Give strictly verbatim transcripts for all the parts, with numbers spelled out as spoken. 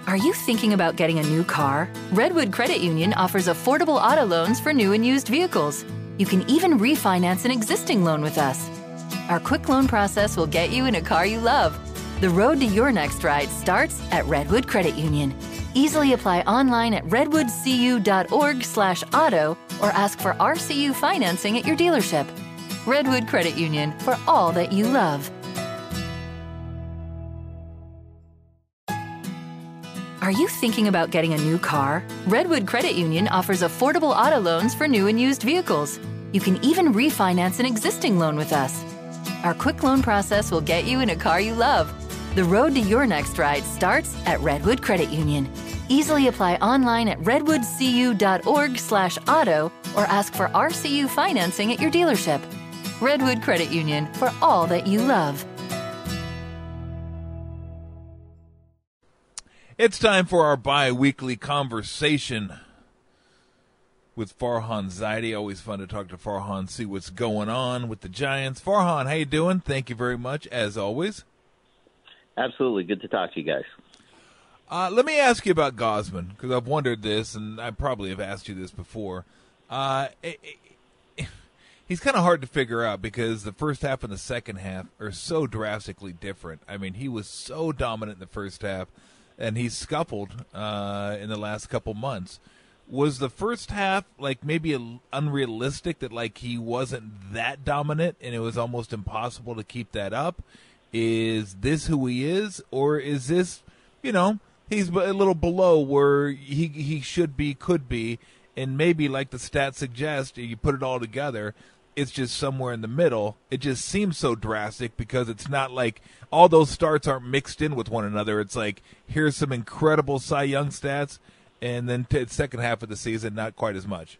Are you thinking about getting a new car? Redwood Credit Union offers affordable auto loans for new and used vehicles. You can even refinance an existing loan with us. Our quick loan process will get you in a car you love. The road to your next ride starts at Redwood Credit Union. Easily apply online at redwoodcu.org slash auto or ask for R C U financing at your dealership. Redwood Credit Union, for all that you love. Are you thinking about getting a new car? Redwood Credit Union offers affordable auto loans for new and used vehicles. You can even refinance an existing loan with us. Our quick loan process will get you in a car you love. The road to your next ride starts at Redwood Credit Union. Easily apply online at redwoodcu.org slash auto or ask for R C U financing at your dealership. Redwood Credit Union, for all that you love. It's time for our bi-weekly conversation with Farhan Zaidi. Always fun to talk to Farhan, see what's going on with the Giants. Farhan, how you doing? Thank you very much, as always. Absolutely. Good to talk to you guys. Uh, let me ask you about Gausman, because I've wondered this, and I probably have asked you this before. Uh, it, it, he's kind of hard to figure out because the first half and the second half are so drastically different. I mean, he was so dominant in the first half, and he's scuffled uh, in the last couple months. Was the first half like maybe a, unrealistic that like he wasn't that dominant and it was almost impossible to keep that up? Is this who he is, or is this, you know, he's a little below where he he should be, could be, and maybe like the stats suggest, you put it all together, it's just somewhere in the middle. It just seems so drastic because it's not like all those starts aren't mixed in with one another. It's like, here's some incredible Cy Young stats, and then t- second half of the season, not quite as much.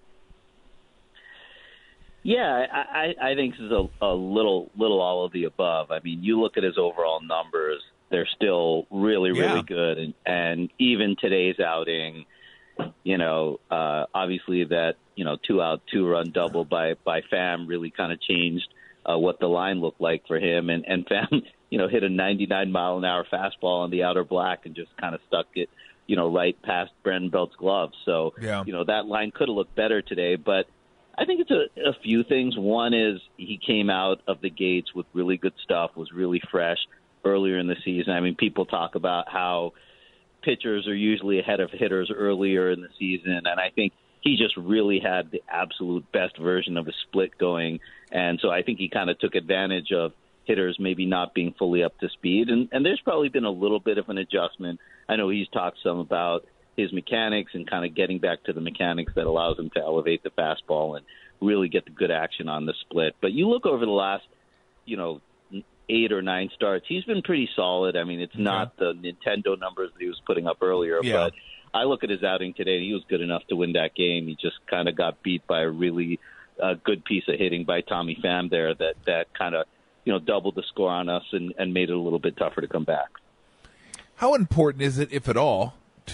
Yeah, I, I think this is a, a little little all of the above. I mean, you look at his overall numbers, they're still really, really Yeah. good. And, and even today's outing, you know, uh, obviously that, you know, two out, two run double by, by Pham really kind of changed uh, what the line looked like for him. And, and Pham, you know, hit a ninety-nine mile an hour fastball on the outer black and just kind of stuck it, you know, right past Brandon Belt's glove. So, Yeah. you know, that line could have looked better today. But I think it's a, a few things. One is he came out of the gates with really good stuff, was really fresh earlier in the season. I mean, people talk about how pitchers are usually ahead of hitters earlier in the season, and I think he just really had the absolute best version of his split going. And so I think he kind of took advantage of hitters maybe not being fully up to speed. And, and there's probably been a little bit of an adjustment. I know he's talked some about his mechanics and kind of getting back to the mechanics that allows him to elevate the fastball and really get the good action on the split. But you look over the last, you know, eight or nine starts, he's been pretty solid. I mean, it's not the Nintendo numbers that he was putting up earlier, Yeah. but I look at his outing today, he was good enough to win that game. He just kind of got beat by a really uh, good piece of hitting by Tommy Pham there that, that kind of, you know, doubled the score on us and, and made it a little bit tougher to come back. How important is it, if at all,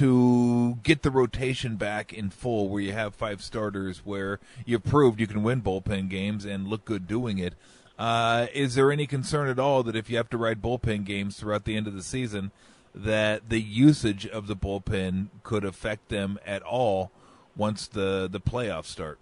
to get the rotation back in full where you have five starters where you've proved you can win bullpen games and look good doing it? Uh, is there any concern at all that if you have to ride bullpen games throughout the end of the season, that the usage of the bullpen could affect them at all once the, the playoffs start?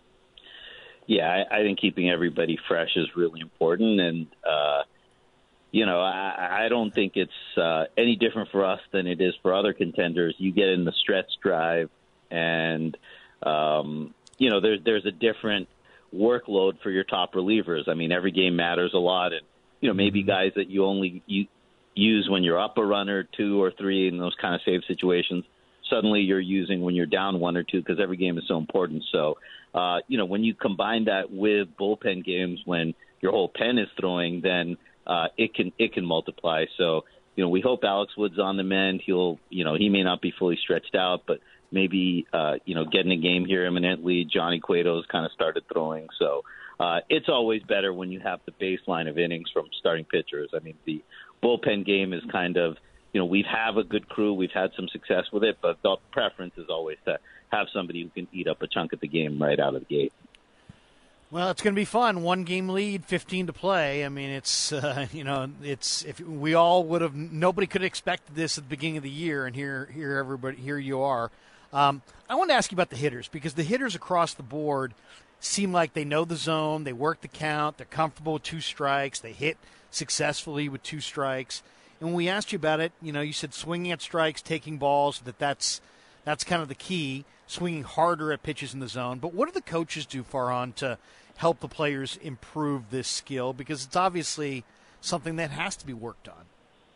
Yeah, I, I think keeping everybody fresh is really important. And, uh, you know, I, I don't think it's uh, any different for us than it is for other contenders. You get in the stretch drive and, um, you know, there, there's a different workload for your top relievers. I mean, every game matters a lot. And, you know, maybe guys that you only you, use when you're up a runner, two or three in those kind of save situations, suddenly you're using when you're down one or two because every game is so important. So, uh, you know, when you combine that with bullpen games when your whole pen is throwing, then uh, it can it can multiply. So, you know, we hope Alex Wood's on the mend. He'll, you know, he may not be fully stretched out, but maybe, uh, you know, getting a game here imminently. Johnny Cueto's kind of started throwing. So uh, it's always better when you have the baseline of innings from starting pitchers. I mean, the bullpen game is kind of, you know, we have a good crew. We've had some success with it, but the preference is always to have somebody who can eat up a chunk of the game right out of the gate. Well, it's going to be fun. One game lead, fifteen to play. I mean, it's uh, you know, it's if we all would have, nobody could have expected this at the beginning of the year, and here, here, everybody, here you are. Um, I want to ask you about the hitters, because the hitters across the board seem like they know the zone, they work the count, they're comfortable with two strikes, they hit successfully with two strikes. And when we asked you about it, you know, you said swinging at strikes, taking balls, that that's that's kind of the key. Swinging harder at pitches in the zone. But what do the coaches do, Farhan, to help the players improve this skill? Because it's obviously something that has to be worked on.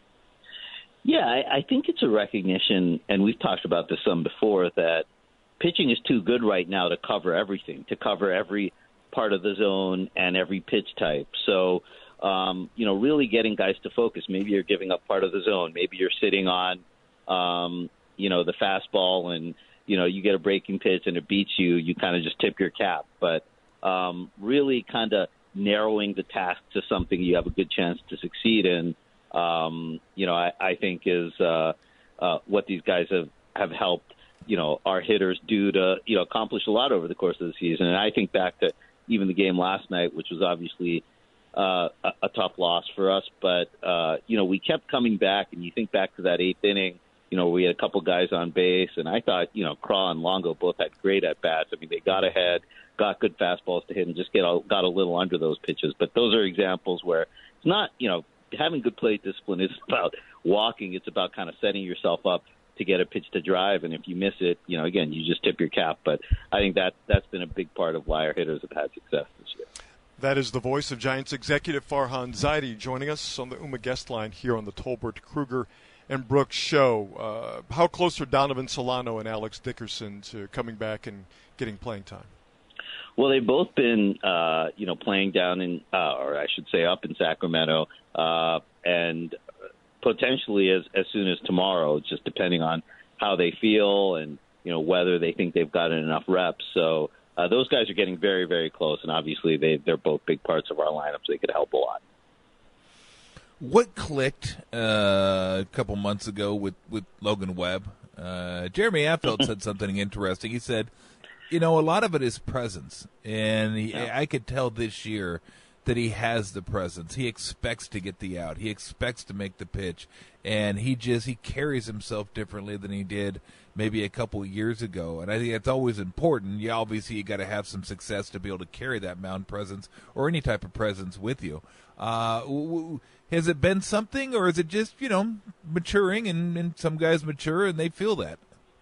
Yeah, I, I think it's a recognition, and we've talked about this some before, that pitching is too good right now to cover everything, to cover every part of the zone and every pitch type. So, um, you know, really getting guys to focus. Maybe you're giving up part of the zone. Maybe you're sitting on, um, you know, the fastball, and you know, you get a breaking pitch and it beats you, you kind of just tip your cap. But um, really kind of narrowing the task to something you have a good chance to succeed in, um, you know, I, I think is uh, uh, what these guys have, have helped, you know, our hitters do to, you know, accomplish a lot over the course of the season. And I think back to even the game last night, which was obviously uh, a, a tough loss for us. But, uh, you know, we kept coming back, and you think back to that eighth inning, you know, we had a couple guys on base, and I thought, you know, Craw and Longo both had great at-bats. I mean, they got ahead, got good fastballs to hit, and just get a, got a little under those pitches. But those are examples where it's not, you know, having good plate discipline is about walking. It's about kind of setting yourself up to get a pitch to drive, and if you miss it, you know, again, you just tip your cap. But I think that that's been a big part of why our hitters have had success this year. That is the voice of Giants executive Farhan Zaidi joining us on the Ooma guest line here on the Tolbert, Kruger, and Brooks show. Uh, how close are Donovan Solano and Alex Dickerson to coming back and getting playing time? Well, they've both been, uh, you know, playing down in, uh, or I should say up in Sacramento, uh, and potentially as, as soon as tomorrow, just depending on how they feel and, you know, whether they think they've gotten enough reps. So uh, those guys are getting very, very close, and obviously they, they're both big parts of our lineup, so they could help a lot. What clicked uh, a couple months ago with, with Logan Webb? Uh, Jeremy Affeldt said something interesting. He said, you know, a lot of it is presence. And he, yeah. I could tell this year that he has the presence. He expects to get the out. He expects to make the pitch. And he just, he carries himself differently than he did maybe a couple years ago. And I think that's always important. You obviously, you got to have some success to be able to carry that mound presence or any type of presence with you. Uh, w- w- has it been something, or is it just, you know, maturing, and, and some guys mature and they feel that?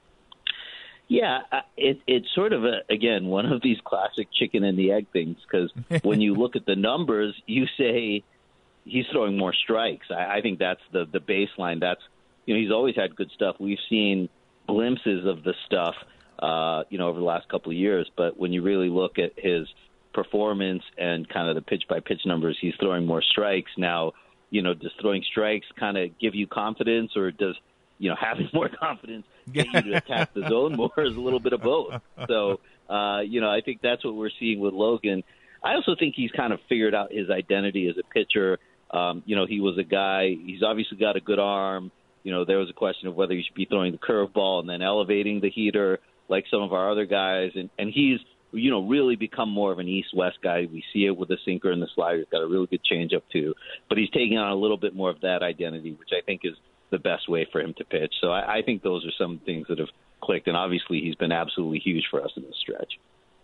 Yeah, it, it's sort of, a, again, one of these classic chicken and the egg things, because when you look at the numbers, you say he's throwing more strikes. I, I think that's the, the baseline. That's, you know, he's always had good stuff. We've seen glimpses of the stuff, uh, you know, over the last couple of years, but when you really look at his performance and kind of the pitch-by-pitch numbers, he's throwing more strikes. Now, you know, does throwing strikes kind of give you confidence, or does, you know, having more confidence get you to attack the zone more? Is a little bit of both. So, uh, you know, I think that's what we're seeing with Logan. I also think he's kind of figured out his identity as a pitcher. Um, you know, he was a guy, he's obviously got a good arm. You know, there was a question of whether he should be throwing the curveball and then elevating the heater like some of our other guys. And, and he's, you know, really become more of an east-west guy. We see it with the sinker and the slider. He's got a really good changeup, too. But he's taking on a little bit more of that identity, which I think is the best way for him to pitch. So I, I think those are some things that have clicked. And obviously he's been absolutely huge for us in this stretch.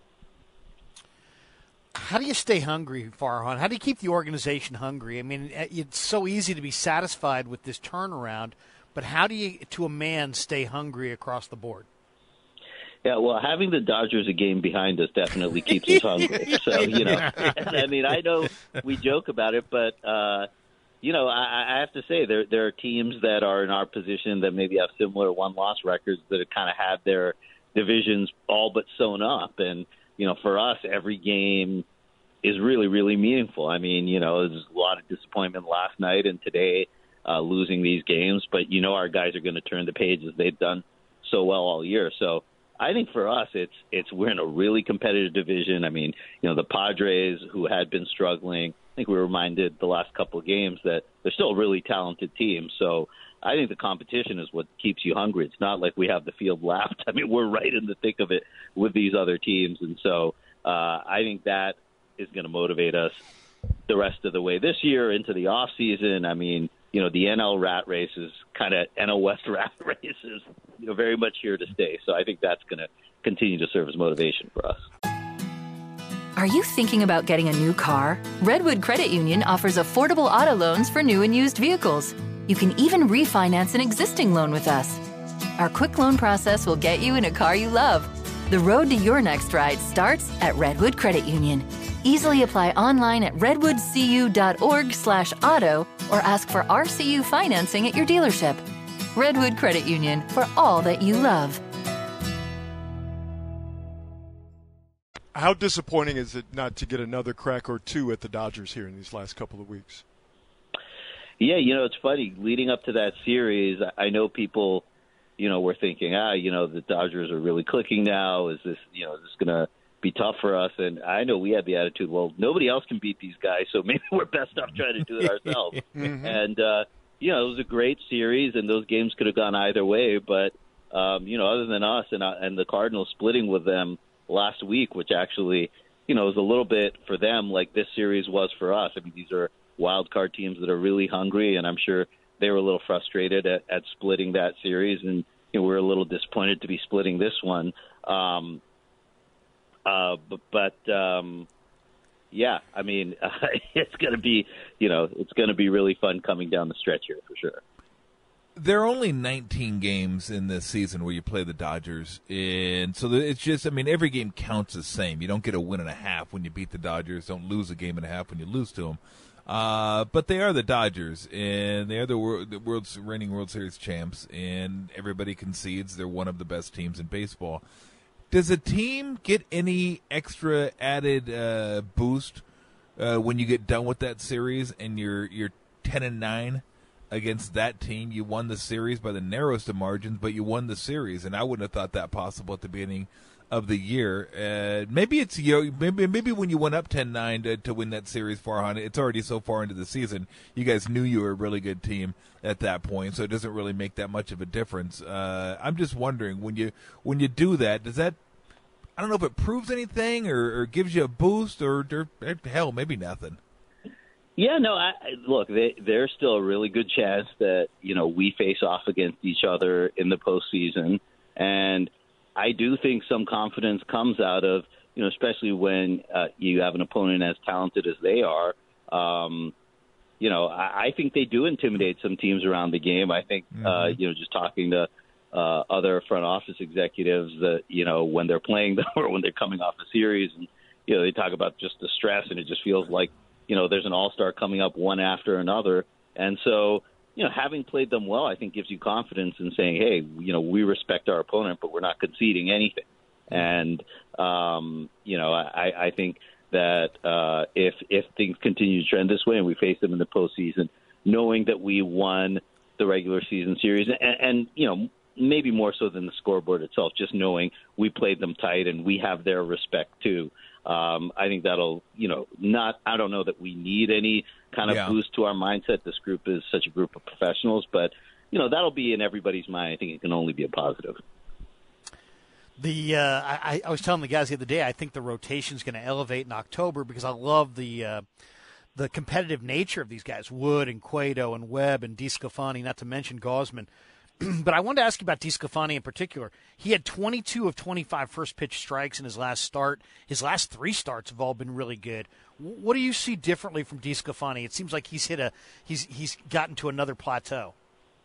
How do you stay hungry, Farhan? How do you keep the organization hungry? I mean, it's so easy to be satisfied with this turnaround, but how do you, to a man, stay hungry across the board? Yeah, well, having the Dodgers a game behind us definitely keeps us hungry. So, you know, I mean, I know we joke about it, but, uh, you know, I, I have to say there there are teams that are in our position that maybe have similar one-loss records that have kind of had their divisions all but sewn up. And, you know, for us, every game is really, really meaningful. I mean, you know, there's a lot of disappointment last night and today uh, losing these games, but, you know, our guys are going to turn the page as they've done so well all year. So I think for us, it's it's we're in a really competitive division. I mean, you know, the Padres, who had been struggling, I think we were reminded the last couple of games that they're still a really talented team. So I think the competition is what keeps you hungry. It's not like we have the field left. I mean, we're right in the thick of it with these other teams. And so uh, I think that is going to motivate us the rest of the way this year into the off season. I mean, you know, the N L rat race is kind of N L West rat race is, you know, very much here to stay. So I think that's going to continue to serve as motivation for us. Are you thinking about getting a new car? Redwood Credit Union offers affordable auto loans for new and used vehicles. You can even refinance an existing loan with us. Our quick loan process will get you in a car you love. The road to your next ride starts at Redwood Credit Union. Easily apply online at redwoodcu.org slash auto or ask for R C U financing at your dealership. Redwood Credit Union, for all that you love. How disappointing is it not to get another crack or two at the Dodgers here in these last couple of weeks? Yeah, you know, it's funny. Leading up to that series, I know people, you know, were thinking, ah, you know, the Dodgers are really clicking now. Is this, you know, is this going to be tough for us? And I know we had the attitude, well, nobody else can beat these guys, so maybe we're best off trying to do it ourselves. mm-hmm. And, uh, you know, it was a great series, and those games could have gone either way. But, um, you know, other than us and, uh, and the Cardinals splitting with them last week, which actually, you know, was a little bit for them like this series was for us. I mean, these are wild card teams that are really hungry, and I'm sure they were a little frustrated at, at splitting that series, and you know, we're a little disappointed to be splitting this one. Um, uh, but, but um, yeah, I mean, uh, it's going to be, you know, it's going to be really fun coming down the stretch here for sure. There are only nineteen games in this season where you play the Dodgers, and so it's just, I mean, every game counts the same. You don't get a win and a half when you beat the Dodgers. Don't lose a game and a half when you lose to them. Uh, but they are the Dodgers, and they are the, world, the world's reigning World Series champs, and everybody concedes they're one of the best teams in baseball. Does a team get any extra added uh, boost uh, when you get done with that series and you're you're ten and nine? Against that team? You won the series by the narrowest of margins, but you won the series, and I wouldn't have thought that possible at the beginning of the year. Uh, maybe it's you know, maybe maybe when you went up ten nine to, to win that series, Farhan, it's already so far into the season. You guys knew you were a really good team at that point, so it doesn't really make that much of a difference. Uh, I'm just wondering when you when you do that, does that? I don't know if it proves anything or, or gives you a boost, or, or hell, maybe nothing. Yeah, no, I, look, they, there's still a really good chance that, you know, we face off against each other in the postseason. And I do think some confidence comes out of, you know, especially when uh, you have an opponent as talented as they are. Um, you know, I, I think they do intimidate some teams around the game. I think, mm-hmm. uh, you know, just talking to uh, other front office executives that, you know, when they're playing them or when they're coming off a series, and, you know, they talk about just the stress, and it just feels like, you know, there's an all-star coming up one after another. And so, you know, having played them well, I think gives you confidence in saying, hey, you know, we respect our opponent, but we're not conceding anything. And, um, you know, I, I think that uh, if if things continue to trend this way and we face them in the postseason, knowing that we won the regular season series, and, and you know, maybe more so than the scoreboard itself, just knowing we played them tight and we have their respect too. Um, I think that'll, you know, not, I don't know that we need any kind of yeah. boost to our mindset. This group is such a group of professionals, but, you know, that'll be in everybody's mind. I think it can only be a positive. The uh, I, I was telling the guys the other day, I think the rotation is going to elevate in October because I love the uh, the competitive nature of these guys, Wood and Cueto and Webb and DeSclafani, not to mention Gausman. But I wanted to ask you about DeSclafani in particular. He had twenty-two of twenty-five first-pitch strikes in his last start. His last three starts have all been really good. What do you see differently from DeSclafani? It seems like he's hit a he's he's gotten to another plateau.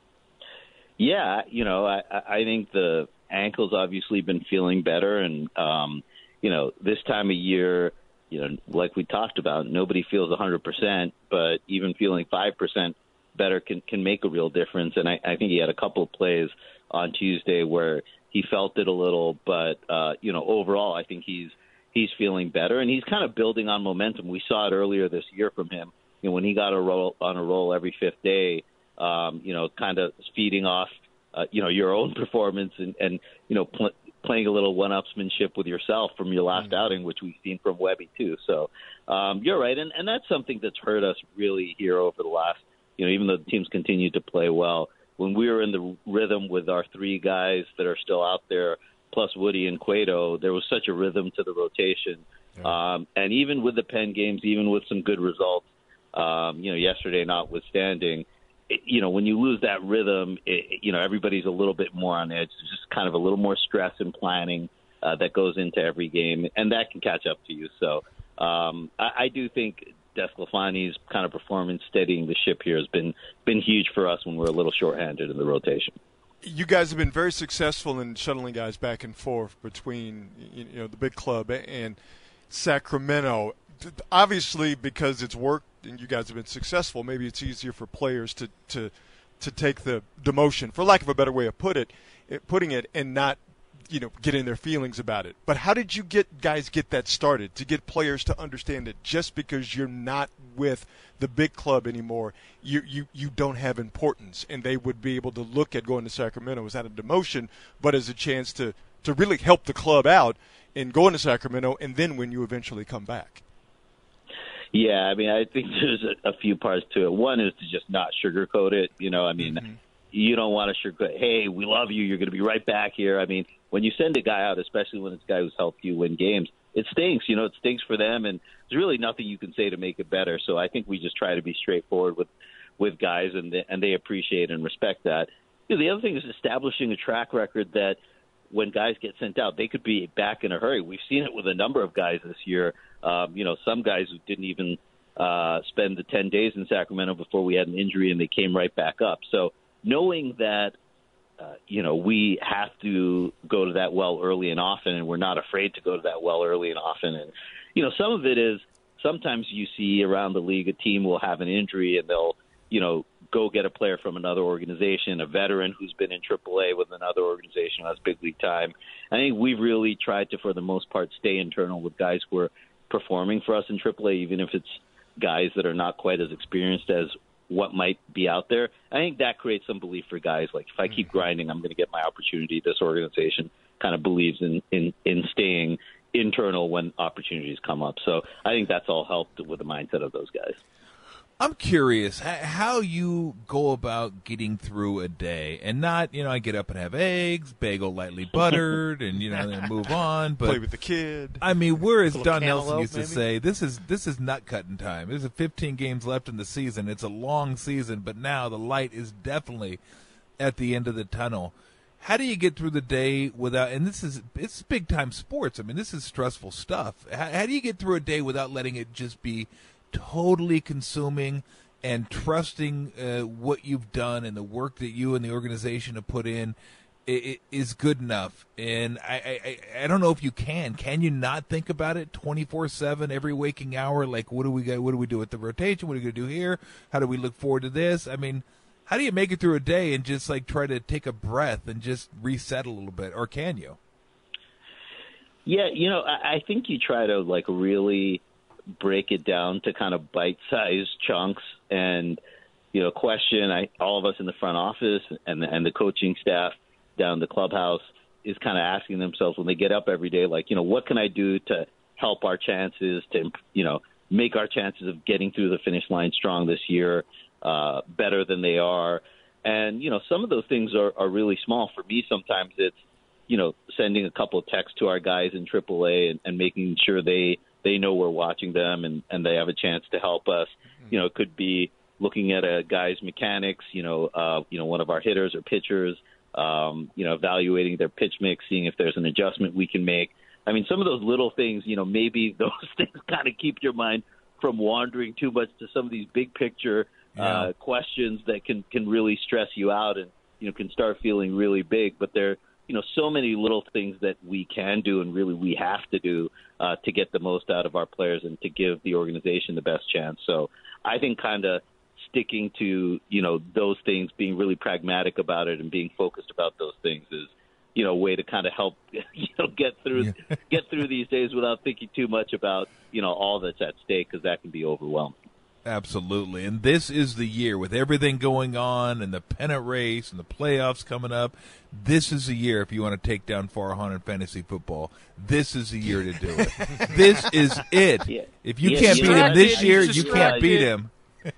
Yeah, you know, I, I think the ankle's obviously been feeling better, and um, you know, this time of year, you know, like we talked about, nobody feels one hundred percent, but even feeling five percent better can, can make a real difference. And I, I think he had a couple of plays on Tuesday where he felt it a little, but, uh, you know, overall, I think he's, he's feeling better, and he's kind of building on momentum. We saw it earlier this year from him, you know, when he got a roll on a roll every fifth day, um, you know, kind of feeding off, uh, you know, your own performance and, and, you know, pl- playing a little one-upsmanship with yourself from your last mm-hmm. outing, which we've seen from Webby too. So um, you're right. And, and that's something that's hurt us really here over the last, you know, even though the teams continue to play well, when we were in the rhythm with our three guys that are still out there, plus Woody and Cueto, there was such a rhythm to the rotation Yeah. Um, and even with the Penn games, even with some good results, um, you know, yesterday notwithstanding, it, you know, when you lose that rhythm, it, you know, everybody's a little bit more on edge. There's just kind of a little more stress and planning uh, that goes into every game, and that can catch up to you. So um, I, I do think DeSclafani's kind of performance steadying the ship here has been been huge for us when we're a little shorthanded in the rotation. You guys have been very successful in shuttling guys back and forth between, you know, the big club and Sacramento. Obviously, because it's worked and you guys have been successful, maybe it's easier for players to to, to take the demotion, for lack of a better way of put it, putting it, and not, you know, get in their feelings about it. But how did you get guys get that started, to get players to understand that just because you're not with the big club anymore, you, you, you don't have importance, and they would be able to look at going to Sacramento as not a demotion, but as a chance to, to really help the club out in going to Sacramento, and then when you eventually come back? Yeah, I mean, I think there's a, a few parts to it. One is to just not sugarcoat it. You know, I mean, mm-hmm. you don't want to sugarcoat, hey, we love you, you're going to be right back here. I mean, when you send a guy out, especially when it's a guy who's helped you win games, it stinks. You know, it stinks for them, and there's really nothing you can say to make it better. So I think we just try to be straightforward with, with guys, and they, and they appreciate and respect that. You know, the other thing is establishing a track record that when guys get sent out, they could be back in a hurry. We've seen it with a number of guys this year. Um, you know, some guys who didn't even uh, spend the ten days in Sacramento before we had an injury, and they came right back up. So knowing that, uh, you know, we have to go to that well early and often, and we're not afraid to go to that well early and often. And, you know, some of it is sometimes you see around the league a team will have an injury and they'll, you know, go get a player from another organization, a veteran who's been in triple A with another organization who has big league time. I think we've really tried to, for the most part, stay internal with guys who are performing for us in triple A, even if it's guys that are not quite as experienced as what might be out there. I think that creates some belief for guys. Like, if I keep grinding, I'm going to get my opportunity. This organization kind of believes in, in, in staying internal when opportunities come up. So I think that's all helped with the mindset of those guys. I'm curious how you go about getting through a day, and not, you know, I get up and have eggs, bagel lightly buttered, and, you know, then move on. But play with the kid. I mean, we're, as Don Nelson used to maybe? say, this is this is nut cutting time. There's fifteen games left in the season. It's a long season, but now the light is definitely at the end of the tunnel. How do you get through the day without, and this is, it's big time sports. I mean, this is stressful stuff. How, how do you get through a day without letting it just be totally consuming, and trusting uh, what you've done and the work that you and the organization have put in it, it is good enough? And I, I, I don't know if you can. Can you not think about it twenty-four seven, every waking hour? Like, what do we got? What do we do with the rotation? What are we going to do here? How do we look forward to this? I mean, how do you make it through a day and just like try to take a breath and just reset a little bit? Or can you? Yeah, you know, I, I think you try to like really break it down to kind of bite-sized chunks, and, you know, question I, all of us in the front office and the, and the coaching staff down in the clubhouse is kind of asking themselves when they get up every day, like, you know, what can I do to help our chances, to, you know, make our chances of getting through the finish line strong this year uh, better than they are. And, you know, some of those things are, are really small. For me, sometimes it's, you know, sending a couple of texts to our guys in triple A and, and making sure they they know we're watching them and, and they have a chance to help us. You know, it could be looking at a guy's mechanics, you know, uh, you know, one of our hitters or pitchers, um, you know, evaluating their pitch mix, seeing if there's an adjustment we can make. I mean, some of those little things, you know, maybe those things kind of keep your mind from wandering too much to some of these big picture uh, yeah. questions that can, can really stress you out and, you know, can start feeling really big. But they're, you know, so many little things that we can do and really we have to do uh, to get the most out of our players and to give the organization the best chance. So I think kind of sticking to, you know, those things, being really pragmatic about it and being focused about those things is, you know, a way to kind of help, you know, get through yeah. get through these days without thinking too much about, you know, all that's at stake, because that can be overwhelming. Absolutely. And this is the year with everything going on and the pennant race and the playoffs coming up. This is the year, if you want to take down Farhan in fantasy football, this is the year to do it. This is it. Yeah. If you yeah, can't you beat know, him this it. year, You you can't beat it. him.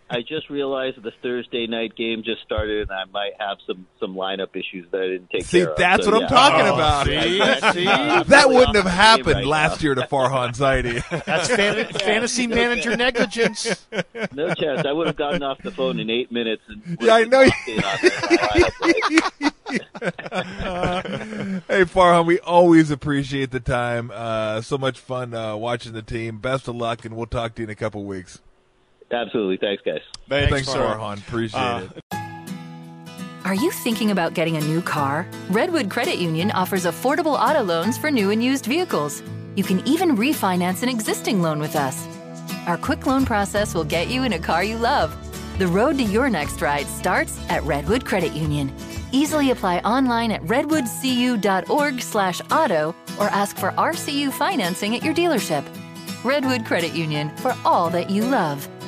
I just realized the Thursday night game just started, and I might have some, some lineup issues that I didn't take See, care of. that's So, what yeah. I'm talking Oh, about. see? See? I'm That really wouldn't off have my game happened right last now. year to Farhan Zaidi. That's fan- fantasy manager negligence. No chance. I would have gotten off the phone in eight minutes. And Yeah, I know you- you. On the lineup, right? Hey, Farhan, we always appreciate the time. Uh, so much fun uh, watching the team. Best of luck, and we'll talk to you in a couple weeks. Absolutely. Thanks, guys. Thanks, Thanks, Farhan. Farhan. Appreciate Uh, it. Are you thinking about getting a new car? Redwood Credit Union offers affordable auto loans for new and used vehicles. You can even refinance an existing loan with us. Our quick loan process will get you in a car you love. The road to your next ride starts at Redwood Credit Union. Easily apply online at redwoodcu.org slash auto or ask for R C U financing at your dealership. Redwood Credit Union, for all that you love.